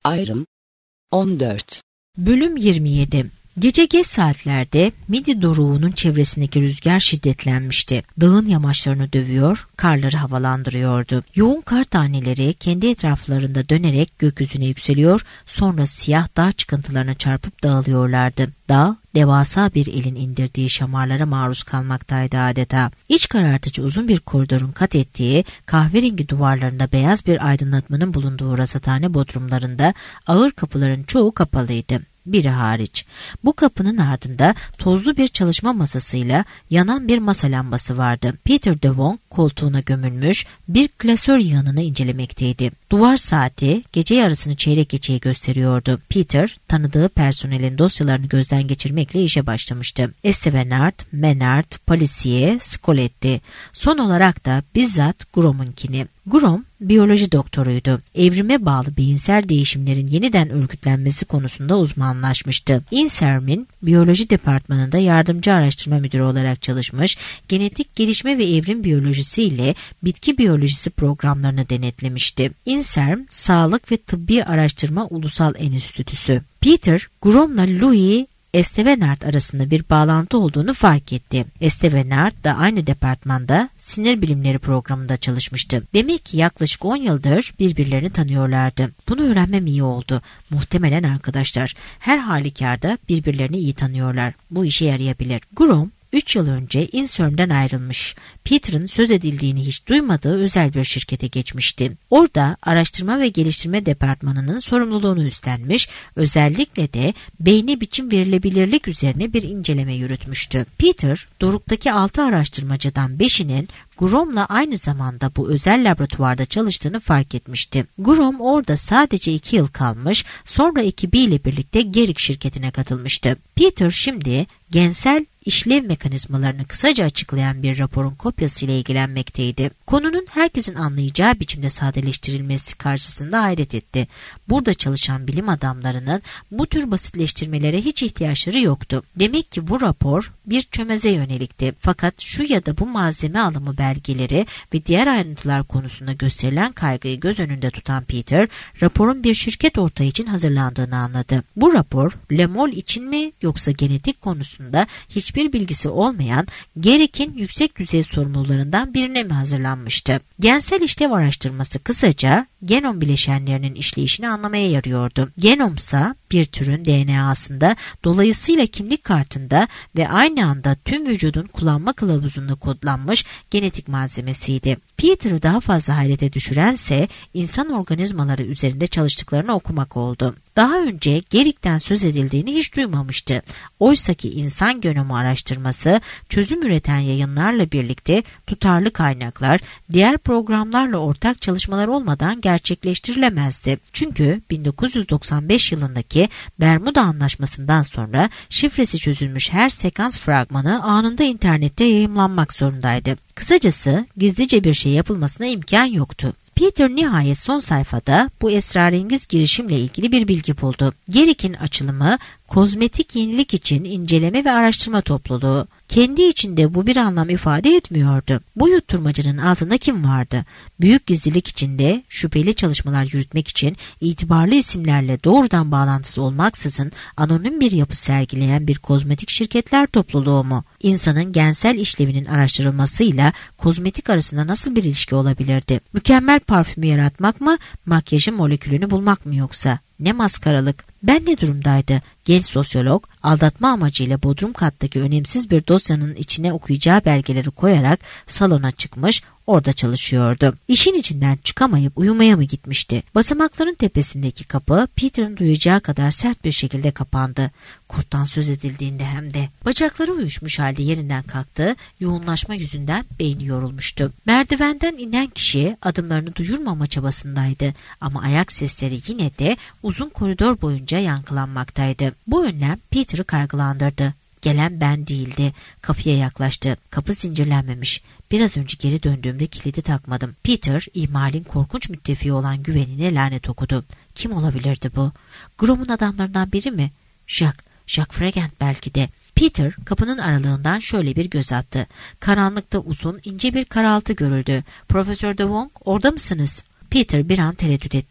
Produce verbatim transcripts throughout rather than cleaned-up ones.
Ayrım on dört. Bölüm yirmi yedi. Gece geç saatlerde Midi doruğunun çevresindeki rüzgar şiddetlenmişti. Dağın yamaçlarını dövüyor, karları havalandırıyordu. Yoğun kar taneleri kendi etraflarında dönerek gökyüzüne yükseliyor, sonra siyah dağ çıkıntılarına çarpıp dağılıyorlardı. Dağ, devasa bir elin indirdiği şamarlara maruz kalmaktaydı adeta. İç karartıcı uzun bir koridorun kat ettiği, kahverengi duvarlarında beyaz bir aydınlatmanın bulunduğu rasathane bodrumlarında ağır kapıların çoğu kapalıydı. Biri hariç. Bu kapının ardında tozlu bir çalışma masasıyla yanan bir masa lambası vardı. Peter DeVong koltuğuna gömülmüş bir klasör yığınını incelemekteydi. Duvar saati gece yarısını çeyrek geçeyi gösteriyordu. Peter tanıdığı personelin dosyalarını gözden geçirmekle işe başlamıştı. Estevenard, Menard, Palisier, Scoletti. Son olarak da bizzat Grom'unkini. Grom biyoloji doktoruydu. Evrime bağlı beyinsel değişimlerin yeniden örgütlenmesi konusunda uzmanlaşmıştı. INSERM'in biyoloji departmanında yardımcı araştırma müdürü olarak çalışmış, genetik gelişme ve evrim biyolojisi ile bitki biyolojisi programlarını denetlemişti. INSERM, Sağlık ve Tıbbi Araştırma Ulusal Enstitüsü. Peter, Grom'la Louis Estevenard arasında bir bağlantı olduğunu fark etti. Estevenard da aynı departmanda sinir bilimleri programında çalışmıştı. Demek ki yaklaşık on yıldır birbirlerini tanıyorlardı. Bunu öğrenmem iyi oldu. Muhtemelen arkadaşlar. Her halükarda birbirlerini iyi tanıyorlar. Bu işe yarayabilir. Grom üç yıl önce INSERM'den ayrılmış. Peter'ın söz edildiğini hiç duymadığı özel bir şirkete geçmişti. Orada araştırma ve geliştirme departmanının sorumluluğunu üstlenmiş, özellikle de beyne biçim verilebilirlik üzerine bir inceleme yürütmüştü. Peter, Doruk'taki altı araştırmacıdan beşinin Grom'la aynı zamanda bu özel laboratuvarda çalıştığını fark etmişti. Grom orada sadece iki yıl kalmış, sonra ekibiyle birlikte Gerik şirketine katılmıştı. Peter şimdi gensel işlev mekanizmalarını kısaca açıklayan bir raporun kopyasıyla ilgilenmekteydi. Konunun herkesin anlayacağı biçimde sadeleştirilmesi karşısında hayret etti. Burada çalışan bilim adamlarının bu tür basitleştirmelere hiç ihtiyaçları yoktu. Demek ki bu rapor bir çömeze yönelikti. Fakat şu ya da bu malzeme alımı belgeleri ve diğer ayrıntılar konusunda gösterilen kaygıyı göz önünde tutan Peter, raporun bir şirket ortağı için hazırlandığını anladı. Bu rapor, Lemol için mi yoksa genetik konusunda hiçbir bilgisi olmayan Gerik'in yüksek düzey sorumlularından birine mi hazırlanmıştı? Gensel işlev araştırması kısaca genom bileşenlerinin işleyişini anlamaya yarıyordu. Genomsa bir türün D N A'sında, dolayısıyla kimlik kartında ve aynı anda tüm vücudun kullanma kılavuzunda kodlanmış genetik malzemesiydi. Peter'ı daha fazla hayrete düşürense insan organizmaları üzerinde çalıştıklarını okumak oldu. Daha önce Gerik'ten söz edildiğini hiç duymamıştı. Oysaki insan genomu araştırması çözüm üreten yayınlarla birlikte tutarlı kaynaklar, diğer programlarla ortak çalışmalar olmadan gerçekleştirilemezdi. Çünkü bin dokuz yüz doksan beş yılındaki Bermuda Anlaşması'ndan sonra şifresi çözülmüş her sekans fragmanı anında internette yayımlanmak zorundaydı. Kısacası gizlice bir şey yapılmasına imkan yoktu. Peter nihayet son sayfada bu esrarengiz girişimle ilgili bir bilgi buldu. Gerik'in açılımı kozmetik yenilik için inceleme ve araştırma topluluğu. Kendi içinde bu bir anlam ifade etmiyordu. Bu yutturmacının altında kim vardı? Büyük gizlilik içinde şüpheli çalışmalar yürütmek için itibarlı isimlerle doğrudan bağlantısı olmaksızın anonim bir yapı sergileyen bir kozmetik şirketler topluluğu mu? İnsanın gensel işlevinin araştırılmasıyla kozmetik arasında nasıl bir ilişki olabilirdi? Mükemmel parfümü yaratmak mı, makyajın molekülünü bulmak mı yoksa? Ne maskaralık. Ben ne durumdaydı? Genç sosyolog aldatma amacıyla bodrum kattaki önemsiz bir dosyanın içine okuyacağı belgeleri koyarak salona çıkmış, orada çalışıyordu. İşin içinden çıkamayıp uyumaya mı gitmişti? Basamakların tepesindeki kapı Peter'ın duyacağı kadar sert bir şekilde kapandı. Kurttan söz edildiğinde hem de. Bacakları uyuşmuş halde yerinden kalktı, yoğunlaşma yüzünden beyni yorulmuştu. Merdivenden inen kişi adımlarını duyurmama çabasındaydı ama ayak sesleri yine de uzun koridor boyunca yankılanmaktaydı. Bu önlem Peter'ı kaygılandırdı. Gelen ben değildi. Kapıya yaklaştı. Kapı zincirlenmemiş. Biraz önce geri döndüğümde kilidi takmadım. Peter, ihmalin korkunç müttefiği olan güvenine lanet okudu. Kim olabilirdi bu? Grom'un adamlarından biri mi? Jack, Jack Fregent belki de. Peter kapının aralığından şöyle bir göz attı. Karanlıkta uzun, ince bir karaltı görüldü. Profesör DeVong, orada mısınız? Peter bir an tereddüt etti. Bu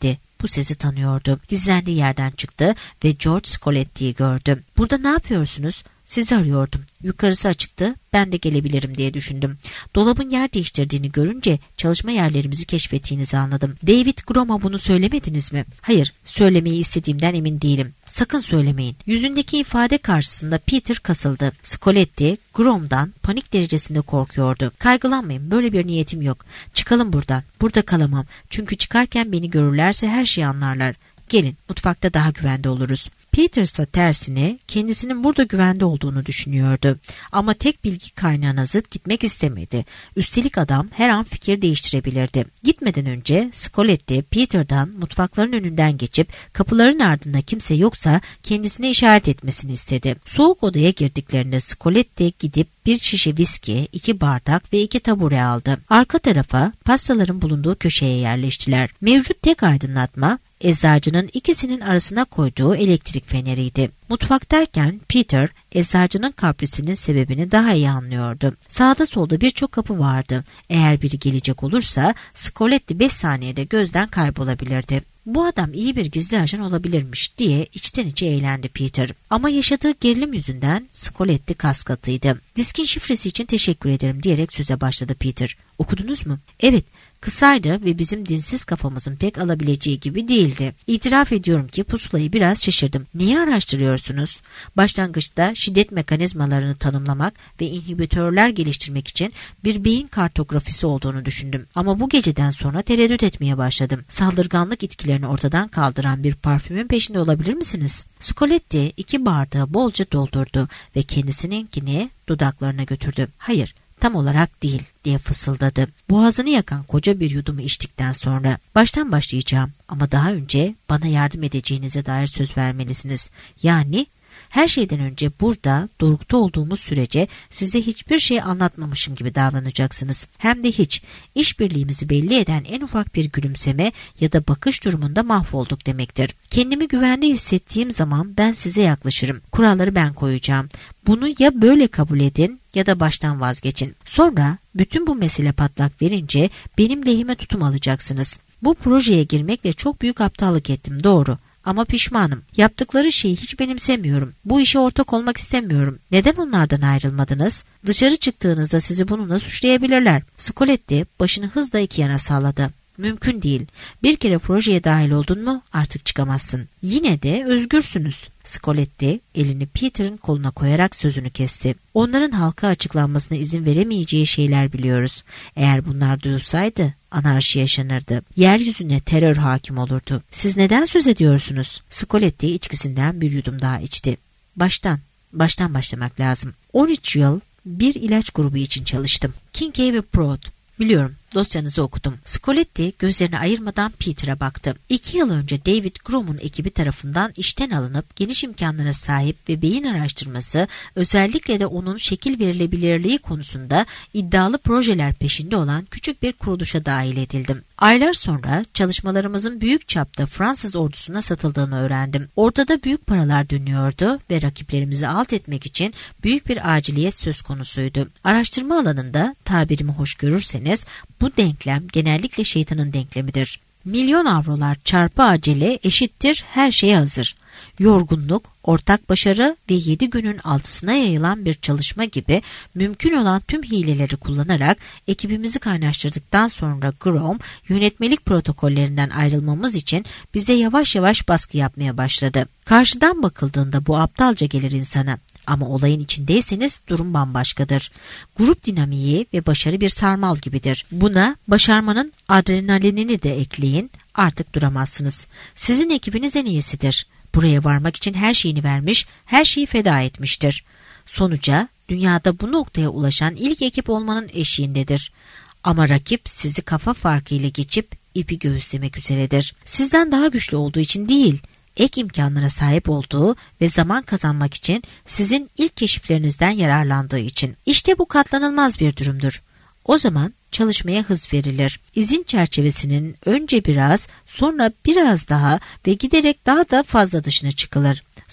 bu sesi tanıyordu. Gizlendiği yerden çıktı ve George Scoletti'yi gördü. "Burada ne yapıyorsunuz?" "Sizi arıyordum. Yukarısı açıktı. Ben de gelebilirim diye düşündüm. Dolabın yer değiştirdiğini görünce çalışma yerlerimizi keşfettiğinizi anladım." "David Grome'a bunu söylemediniz mi?" "Hayır, söylemeyi istediğimden emin değilim." "Sakın söylemeyin." Yüzündeki ifade karşısında Peter kasıldı. Scoletti, Grome'dan panik derecesinde korkuyordu. "Kaygılanmayın, böyle bir niyetim yok. Çıkalım buradan. Burada kalamam. Çünkü çıkarken beni görürlerse her şeyi anlarlar. Gelin, mutfakta daha güvende oluruz." Peter ise tersine kendisinin burada güvende olduğunu düşünüyordu. Ama tek bilgi kaynağına zıt gitmek istemedi. Üstelik adam her an fikir değiştirebilirdi. Gitmeden önce Scoletti Peter'dan mutfakların önünden geçip kapıların ardında kimse yoksa kendisine işaret etmesini istedi. Soğuk odaya girdiklerinde Scoletti gidip bir şişe viski, iki bardak ve iki tabure aldı. Arka tarafa pastaların bulunduğu köşeye yerleştiler. Mevcut tek aydınlatma eczacının ikisinin arasına koyduğu elektrik feneriydi. Mutfaktayken Peter, eczacının kaprisinin sebebini daha iyi anlıyordu. Sağda solda birçok kapı vardı. Eğer biri gelecek olursa Scoletti beş saniyede gözden kaybolabilirdi. "Bu adam iyi bir gizli ajan olabilirmiş" diye içten içe eğlendi Peter. Ama yaşadığı gerilim yüzünden Scoletti kaskatıydı. "Diskin şifresi için teşekkür ederim" diyerek söze başladı Peter. "Okudunuz mu?" "Evet. Kısaydı ve bizim dinsiz kafamızın pek alabileceği gibi değildi. İtiraf ediyorum ki pusulayı biraz şaşırdım." "Neyi araştırıyorsunuz?" "Başlangıçta şiddet mekanizmalarını tanımlamak ve inhibitörler geliştirmek için bir beyin kartografisi olduğunu düşündüm. Ama bu geceden sonra tereddüt etmeye başladım. Saldırganlık itkilerini ortadan kaldıran bir parfümün peşinde olabilir misiniz?" Scoletti iki bardağı bolca doldurdu ve kendisininkini dudaklarına götürdü. "Hayır, tam olarak değil" diye fısıldadı. Boğazını yakan koca bir yudumu içtikten sonra "Baştan başlayacağım ama daha önce bana yardım edeceğinize dair söz vermelisiniz." "Yani?" "Her şeyden önce burada dorukta olduğumuz sürece size hiçbir şey anlatmamışım gibi davranacaksınız. Hem de hiç. İşbirliğimizi belli eden en ufak bir gülümseme ya da bakış durumunda mahvolduk demektir. Kendimi güvende hissettiğim zaman ben size yaklaşırım. Kuralları ben koyacağım. Bunu ya böyle kabul edin ya da baştan vazgeçin. Sonra bütün bu mesele patlak verince benim lehime tutum alacaksınız. Bu projeye girmekle çok büyük aptallık ettim, doğru. Ama pişmanım. Yaptıkları şeyi hiç benimsemiyorum. Bu işe ortak olmak istemiyorum. Neden onlardan ayrılmadınız? Dışarı çıktığınızda sizi bununla suçlayabilirler." Scoletti başını hızla iki yana salladı. "Mümkün değil. Bir kere projeye dahil oldun mu artık çıkamazsın. Yine de özgürsünüz." Scoletti elini Peter'ın koluna koyarak sözünü kesti. "Onların halka açıklanmasına izin veremeyeceği şeyler biliyoruz. Eğer bunlar duyulsaydı anarşi yaşanırdı. Yeryüzüne terör hakim olurdu. Siz neden söz ediyorsunuz?" Scoletti içkisinden bir yudum daha içti. Baştan, baştan başlamak lazım. on üç yıl bir ilaç grubu için çalıştım. Kincaid ve Proud. Biliyorum, dosyanızı okudum." Scoletti gözlerini ayırmadan Peter'a baktı. İki yıl önce David Grome'un ekibi tarafından işten alınıp geniş imkanlara sahip ve beyin araştırması, özellikle de onun şekil verilebilirliği konusunda iddialı projeler peşinde olan küçük bir kuruluşa dahil edildim. Aylar sonra çalışmalarımızın büyük çapta Fransız ordusuna satıldığını öğrendim. Ortada büyük paralar dönüyordu ve rakiplerimizi alt etmek için büyük bir aciliyet söz konusuydu. Araştırma alanında, tabirimi hoş görürseniz, bu denklem genellikle şeytanın denklemidir. Milyon avrolar çarpı acele eşittir her şeye hazır. Yorgunluk, ortak başarı ve yedi günün altısına yayılan bir çalışma gibi mümkün olan tüm hileleri kullanarak ekibimizi kaynaştırdıktan sonra Grome, yönetmelik protokollerinden ayrılmamız için bize yavaş yavaş baskı yapmaya başladı. Karşıdan bakıldığında bu aptalca gelir insana. Ama olayın içindeyseniz durum bambaşkadır. Grup dinamiği ve başarı bir sarmal gibidir. Buna başarmanın adrenalinini de ekleyin, artık duramazsınız. Sizin ekibiniz en iyisidir. Buraya varmak için her şeyini vermiş, her şeyi feda etmiştir. Sonuca dünyada bu noktaya ulaşan ilk ekip olmanın eşiğindedir. Ama rakip sizi kafa farkıyla geçip ipi göğüslemek üzeredir. Sizden daha güçlü olduğu için değil, ek imkanlara sahip olduğu ve zaman kazanmak için sizin ilk keşiflerinizden yararlandığı için. İşte bu katlanılmaz bir durumdur. O zaman çalışmaya hız verilir. İzin çerçevesinin önce biraz, sonra biraz daha ve giderek daha da fazla dışına çıkılır.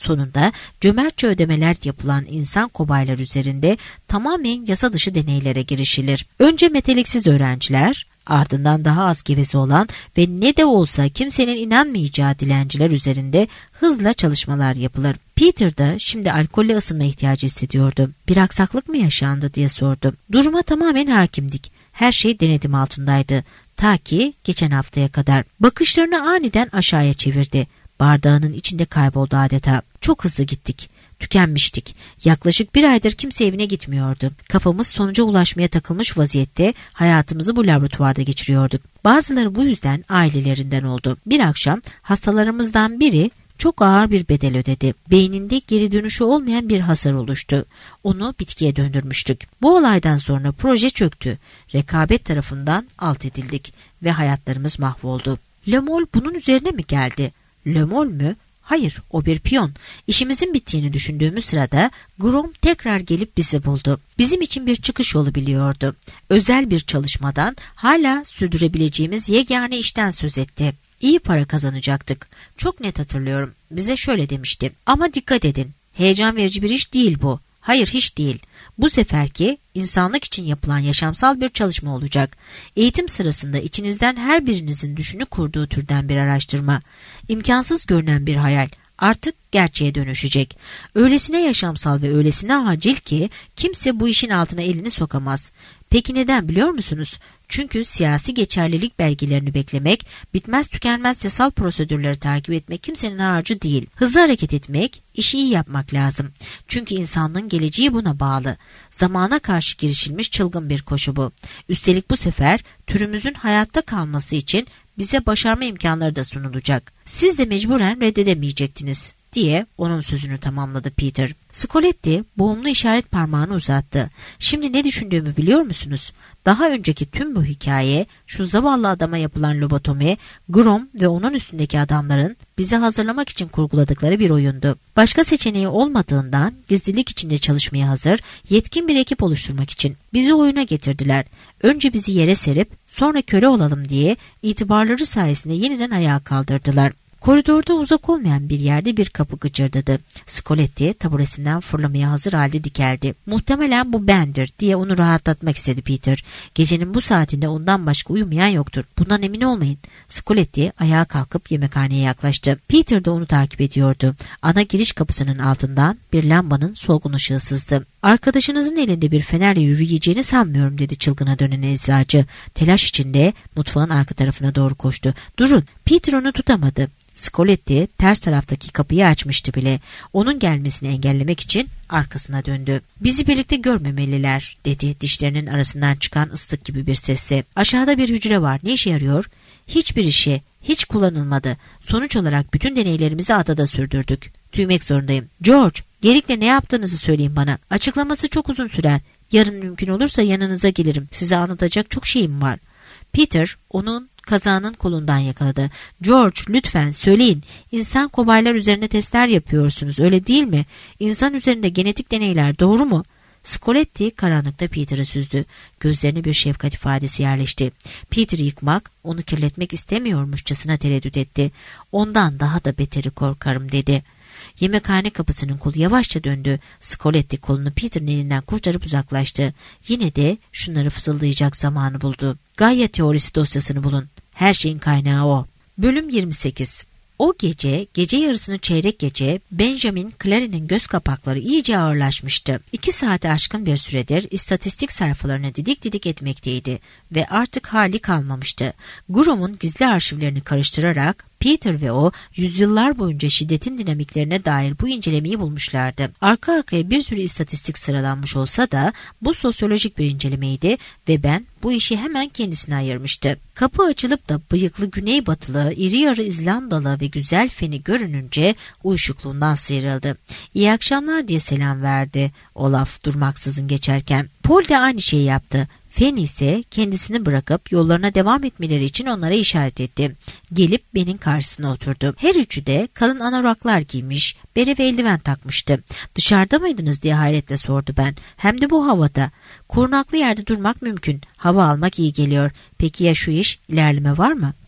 Sonunda cömertçe ödemeler yapılan insan kobaylar üzerinde tamamen yasa dışı deneylere girişilir. Önce meteliksiz öğrenciler, ardından daha az geveze olan ve ne de olsa kimsenin inanmayacağı dilenciler üzerinde hızla çalışmalar yapılır. Peter da şimdi alkolle ısınma ihtiyacı hissediyordu. Bir aksaklık mı yaşandı diye sordu. Duruma tamamen hakimdik. Her şey denetim altındaydı. Ta ki geçen haftaya kadar. Bakışlarını aniden aşağıya çevirdi. Bardağının içinde kayboldu adeta. Çok hızlı gittik. Tükenmiştik. Yaklaşık bir aydır kimse evine gitmiyordu. Kafamız sonuca ulaşmaya takılmış vaziyette hayatımızı bu laboratuvarda geçiriyorduk. Bazıları bu yüzden ailelerinden oldu. Bir akşam hastalarımızdan biri çok ağır bir bedel ödedi. Beyninde geri dönüşü olmayan bir hasar oluştu. Onu bitkiye döndürmüştük. Bu olaydan sonra proje çöktü. Rekabet tarafından alt edildik ve hayatlarımız mahvoldu. Le Mol bunun üzerine mi geldi? Le Mol mü? Hayır, o bir piyon. İşimizin bittiğini düşündüğümüz sırada Grom tekrar gelip bizi buldu. Bizim için bir çıkış yolu biliyordu. Özel bir çalışmadan hala sürdürebileceğimiz yegane işten söz etti. İyi para kazanacaktık. Çok net hatırlıyorum. Bize şöyle demişti. Ama dikkat edin. Heyecan verici bir iş değil bu. Hayır, hiç değil. Bu seferki insanlık için yapılan yaşamsal bir çalışma olacak. Eğitim sırasında içinizden her birinizin düşünü kurduğu türden bir araştırma. İmkansız görünen bir hayal artık gerçeğe dönüşecek. Öylesine yaşamsal ve öylesine acil ki kimse bu işin altına elini sokamaz. Peki neden biliyor musunuz? Çünkü siyasi geçerlilik belgelerini beklemek, bitmez tükenmez yasal prosedürleri takip etmek kimsenin harcı değil. Hızlı hareket etmek, işi iyi yapmak lazım. Çünkü insanlığın geleceği buna bağlı. Zamana karşı girişilmiş çılgın bir koşu bu. Üstelik bu sefer türümüzün hayatta kalması için bize başarma imkanları da sunulacak. Siz de mecburen reddedemeyecektiniz diye onun sözünü tamamladı Peter. Scoletti boğumlu işaret parmağını uzattı. Şimdi ne düşündüğümü biliyor musunuz? Daha önceki tüm bu hikaye, şu zavallı adama yapılan lobotomi, Grom ve onun üstündeki adamların bizi hazırlamak için kurguladıkları bir oyundu. Başka seçeneği olmadığından gizlilik içinde çalışmaya hazır, yetkin bir ekip oluşturmak için bizi oyuna getirdiler. Önce bizi yere serip sonra köle olalım diye itibarları sayesinde yeniden ayağa kaldırdılar. Koridorda uzak olmayan bir yerde bir kapı gıcırdadı. Scoletti taburesinden fırlamaya hazır halde dikeldi. Muhtemelen bu bendir diye onu rahatlatmak istedi Peter. Gecenin bu saatinde ondan başka uyumayan yoktur. Bundan emin olmayın. Scoletti ayağa kalkıp yemekhaneye yaklaştı. Peter de onu takip ediyordu. Ana giriş kapısının altından bir lambanın solgun ışığı sızdı. Arkadaşınızın elinde bir fenerle yürüyeceğini sanmıyorum dedi çılgına dönen eczacı. Telaş içinde mutfağın arka tarafına doğru koştu. Durun. Peter onu tutamadı. Scoletti ters taraftaki kapıyı açmıştı bile. Onun gelmesini engellemek için arkasına döndü. Bizi birlikte görmemeliler dedi dişlerinin arasından çıkan ıslık gibi bir sesle. Aşağıda bir hücre var. Ne işe yarıyor? Hiçbir işe. Hiç kullanılmadı. Sonuç olarak bütün deneylerimizi adada sürdürdük. Tüymek zorundayım. George, Gerik'le ne yaptığınızı söyleyin bana. Açıklaması çok uzun sürer. Yarın mümkün olursa yanınıza gelirim. Size anlatacak çok şeyim var. Peter onun kazağının kolundan yakaladı. George, lütfen söyleyin. İnsan kobaylar üzerinde testler yapıyorsunuz, öyle değil mi? İnsan üzerinde genetik deneyler, doğru mu? Scoletti karanlıkta Peter'ı süzdü. Gözlerine bir şefkat ifadesi yerleşti. Peter'ı yıkmak, onu kirletmek istemiyormuşçasına tereddüt etti. Ondan daha da beteri korkarım dedi. Yemekhane kapısının kolu yavaşça döndü. Scoletti kolunu Peter'ın elinden kurtarıp uzaklaştı. Yine de şunları fısıldayacak zamanı buldu. Gaia teorisi dosyasını bulun. Her şeyin kaynağı o. Bölüm yirmi sekiz. O gece, gece yarısını çeyrek gece Benjamin Clary'nin göz kapakları iyice ağırlaşmıştı. İki saate aşkın bir süredir istatistik sayfalarını didik didik etmekteydi ve artık hali kalmamıştı. Grom'un gizli arşivlerini karıştırarak Peter ve o yüzyıllar boyunca şiddetin dinamiklerine dair bu incelemeyi bulmuşlardı. Arka arkaya bir sürü istatistik sıralanmış olsa da bu sosyolojik bir incelemeydi ve ben bu işi hemen kendisine ayırmıştı. Kapı açılıp da bıyıklı güneybatılı, iri yarı İzlandalı ve güzel feni görününce uyuşukluğundan sıyrıldı. İyi akşamlar diye selam verdi Olaf durmaksızın geçerken. Paul de aynı şeyi yaptı. Fen ise kendisini bırakıp yollarına devam etmeleri için onlara işaret etti. Gelip benim karşısına oturdu. Her üçü de kalın anoraklar giymiş, bere ve eldiven takmıştı. Dışarıda mıydınız diye hayretle sordu ben. Hem de bu havada. Korunaklı yerde durmak mümkün. Hava almak iyi geliyor. Peki ya şu iş? İlerleme var mı?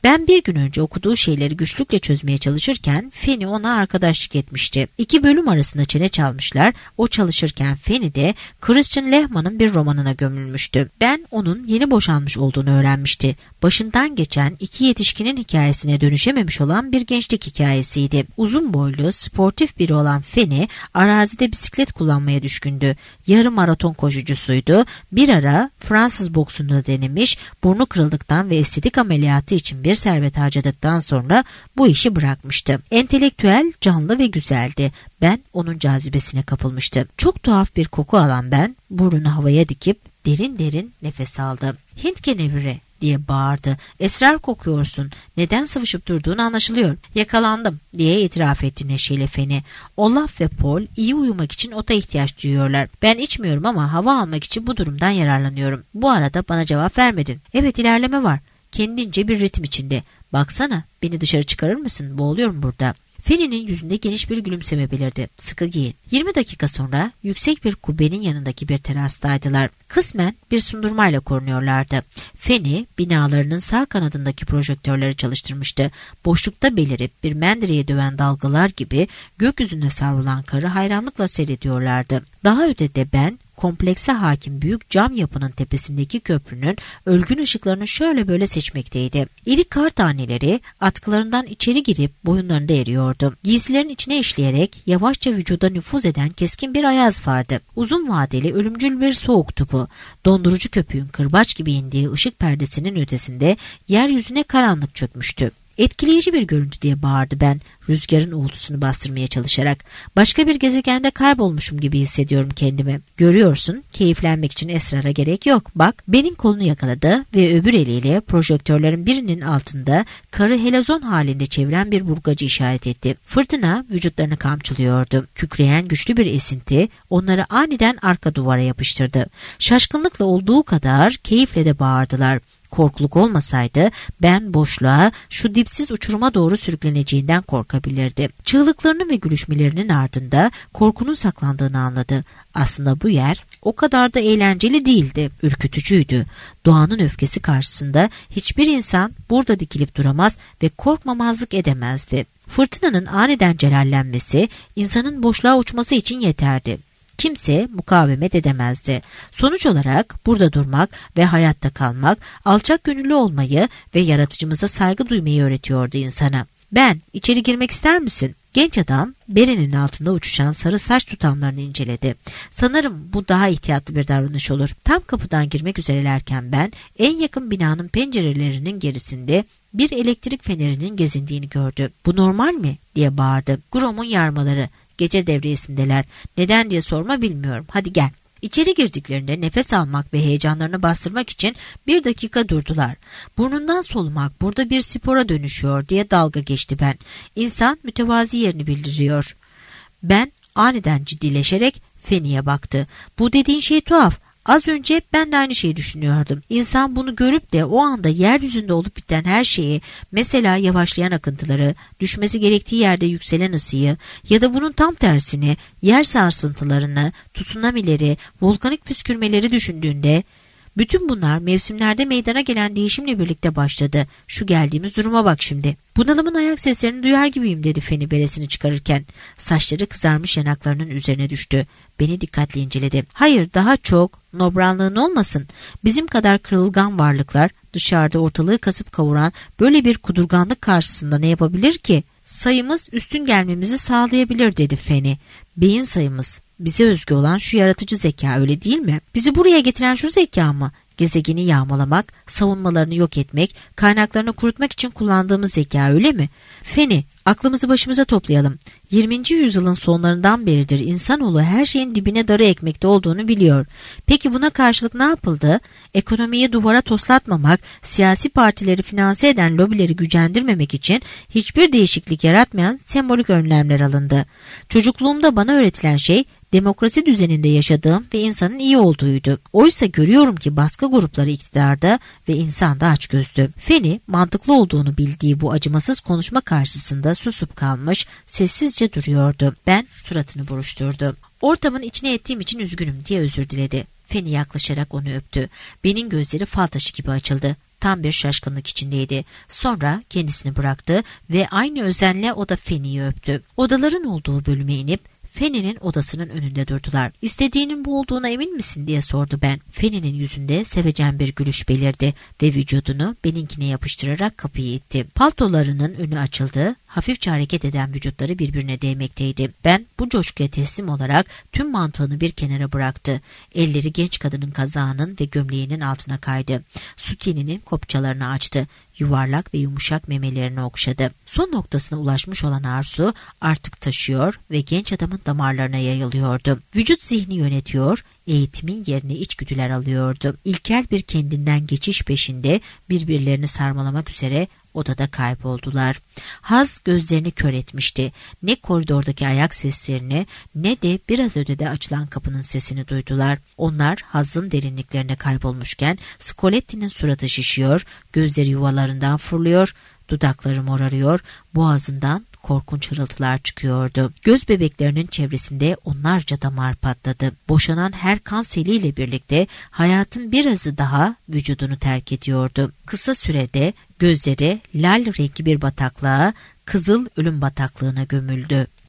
Ben bir gün önce okuduğu şeyleri güçlükle çözmeye çalışırken Fanny ona arkadaşlık etmişti. İki bölüm arasında çene çalmışlar. O çalışırken Fanny de Christian Lehmann'ın bir romanına gömülmüştü. Ben onun yeni boşanmış olduğunu öğrenmişti. Başından geçen iki yetişkinin hikayesine dönüşememiş olan bir gençlik hikayesiydi. Uzun boylu, sportif biri olan Fanny arazide bisiklet kullanmaya düşkündü. Yarım maraton koşucusuydu. Bir ara Fransız boksunda denemiş, burnu kırıldıktan ve estetik ameliyatı için bir servet harcadıktan sonra bu işi bırakmıştı. Entelektüel, canlı ve güzeldi. Ben onun cazibesine kapılmıştım. Çok tuhaf bir koku alan ben burnunu havaya dikip derin derin nefes aldı. Hint keneviri diye bağırdı. Esrar kokuyorsun. Neden sıvışıp durduğunu anlaşılıyor. Yakalandım diye itiraf etti neşeyle Fanny. Olaf ve Paul iyi uyumak için ota ihtiyaç duyuyorlar. Ben içmiyorum ama hava almak için bu durumdan yararlanıyorum. Bu arada bana cevap vermedin. Evet, ilerleme var. Kendince bir ritim içinde. Baksana, beni dışarı çıkarır mısın? Boğuluyorum burada. Fanny'nin yüzünde geniş bir gülümseme belirdi. Sıkı giyin. yirmi dakika sonra yüksek bir kubbenin yanındaki bir terastaydılar. Kısmen bir sundurmayla korunuyorlardı. Fanny binalarının sağ kanadındaki projektörleri çalıştırmıştı. Boşlukta belirip bir mendireyi döven dalgalar gibi gökyüzüne savrulan karı hayranlıkla seyrediyorlardı. Daha ötede ben komplekse hakim büyük cam yapının tepesindeki köprünün ölgün ışıklarını şöyle böyle seçmekteydi. İri kar taneleri atkılarından içeri girip boyunlarında eriyordu. Giysilerin içine işleyerek yavaşça vücuda nüfuz eden keskin bir ayaz vardı. Uzun vadeli ölümcül bir soğuktu bu. Dondurucu köpüğün kırbaç gibi indiği ışık perdesinin ötesinde yeryüzüne karanlık çökmüştü. Etkileyici bir görüntü diye bağırdı ben, rüzgarın uğultusunu bastırmaya çalışarak. Başka bir gezegende kaybolmuşum gibi hissediyorum kendimi. Görüyorsun, keyiflenmek için esrara gerek yok. Bak, benim kolunu yakaladı ve öbür eliyle projektörlerin birinin altında karı helezon halinde çeviren bir burgacı işaret etti. Fırtına vücutlarını kamçılıyordu. Kükreyen güçlü bir esinti onları aniden arka duvara yapıştırdı. Şaşkınlıkla olduğu kadar keyifle de bağırdılar. Korkuluk olmasaydı ben boşluğa, şu dipsiz uçuruma doğru sürükleneceğinden korkabilirdi. Çığlıklarının ve gülüşmelerinin ardında korkunun saklandığını anladı. Aslında bu yer o kadar da eğlenceli değildi, ürkütücüydü. Doğanın öfkesi karşısında hiçbir insan burada dikilip duramaz ve korkmamazlık edemezdi. Fırtınanın aniden celallenmesi insanın boşluğa uçması için yeterdi. Kimse mukavemet edemezdi. Sonuç olarak burada durmak ve hayatta kalmak, alçak gönüllü olmayı ve yaratıcımıza saygı duymayı öğretiyordu insana. Ben, içeri girmek ister misin? Genç adam berenin altında uçuşan sarı saç tutamlarını inceledi. Sanırım bu daha ihtiyatlı bir davranış olur. Tam kapıdan girmek üzerelerken ben en yakın binanın pencerelerinin gerisinde bir elektrik fenerinin gezindiğini gördü. Bu normal mi? diye bağırdı. Grom'un yarmaları. Gece devriyesindeler. Neden diye sorma, bilmiyorum. Hadi gel. İçeri girdiklerinde nefes almak ve heyecanlarını bastırmak için bir dakika durdular. Burnundan solumak burada bir spora dönüşüyor diye dalga geçti ben. İnsan mütevazi yerini bildiriyor. Ben aniden ciddileşerek Fanny'ye baktı. Bu dediğin şey tuhaf. Az önce ben de aynı şeyi düşünüyordum. İnsan bunu görüp de o anda yeryüzünde olup biten her şeyi, mesela yavaşlayan akıntıları, düşmesi gerektiği yerde yükselen ısıyı ya da bunun tam tersini, yer sarsıntılarını, tsunamileri, volkanik püskürmeleri düşündüğünde, bütün bunlar mevsimlerde meydana gelen değişimle birlikte başladı. Şu geldiğimiz duruma bak şimdi. Bunalımın ayak seslerini duyar gibiyim dedi Fanny beresini çıkarırken. Saçları kızarmış yanaklarının üzerine düştü. Beni dikkatli inceledi. Hayır, daha çok nobranlığın olmasın. Bizim kadar kırılgan varlıklar dışarıda ortalığı kasıp kavuran böyle bir kudurganlık karşısında ne yapabilir ki? Sayımız üstün gelmemizi sağlayabilir dedi Fanny. Beyin sayımız. Bize özgü olan şu yaratıcı zeka, öyle değil mi? Bizi buraya getiren şu zeka mı? Gezegeni yağmalamak, savunmalarını yok etmek, kaynaklarını kurutmak için kullandığımız zeka, öyle mi? Fanny, aklımızı başımıza toplayalım. yirminci yüzyılın sonlarından beridir insanoğlu her şeyin dibine darı ekmekte olduğunu biliyor. Peki buna karşılık ne yapıldı? Ekonomiyi duvara toslatmamak, siyasi partileri finanse eden lobileri gücendirmemek için hiçbir değişiklik yaratmayan sembolik önlemler alındı. Çocukluğumda bana öğretilen şey demokrasi düzeninde yaşadığım ve insanın iyi olduğuydu. Oysa görüyorum ki baskı grupları iktidarda ve insan da açgözlü. Fanny mantıklı olduğunu bildiği bu acımasız konuşma karşısında susup kalmış, sessizce duruyordu. Ben suratını buruşturdu. Ortamın içine ettiğim için üzgünüm diye özür diledi. Fanny yaklaşarak onu öptü. Benim gözleri fal taşı gibi açıldı. tam bir şaşkınlık içindeydi. Sonra kendisini bıraktı ve aynı özenle o da Fanny'yi öptü. Odaların olduğu bölüme inip Fanny'nin odasının önünde durdular. "İstediğinin bu olduğuna emin misin?" diye sordu Ben. Fanny'nin yüzünde sevecen bir gülüş belirdi ve vücudunu benimkine yapıştırarak kapıyı itti. Paltolarının önü açıldı. Hafifçe hareket eden vücutları birbirine değmekteydi. Ben bu coşkuya teslim olarak tüm mantığını bir kenara bıraktı. Elleri genç kadının kazağının ve gömleğinin altına kaydı. Sütyeninin kopçalarını açtı. Yuvarlak ve yumuşak memelerini okşadı. Son noktasına ulaşmış olan arzu artık taşıyor ve genç adamın damarlarına yayılıyordu. Vücut zihni yönetiyor, eğitimin yerini içgüdüler alıyordu. İlkel bir kendinden geçiş peşinde birbirlerini sarmalamak üzere odada kayboldular. Haz gözlerini kör etmişti. Ne koridordaki ayak seslerini ne de biraz ötede açılan kapının sesini duydular. Onlar hazın derinliklerine kaybolmuşken Scoletti'nin suratı şişiyor, gözleri yuvalarından fırlıyor, dudakları morarıyor, boğazından korkunç hırıltılar çıkıyordu. Göz bebeklerinin çevresinde onlarca damar patladı. Boşanan her kan seliyle birlikte hayatın birazı daha vücudunu terk ediyordu. Kısa sürede gözleri lal renkli bir bataklığa, kızıl ölüm bataklığına gömüldü.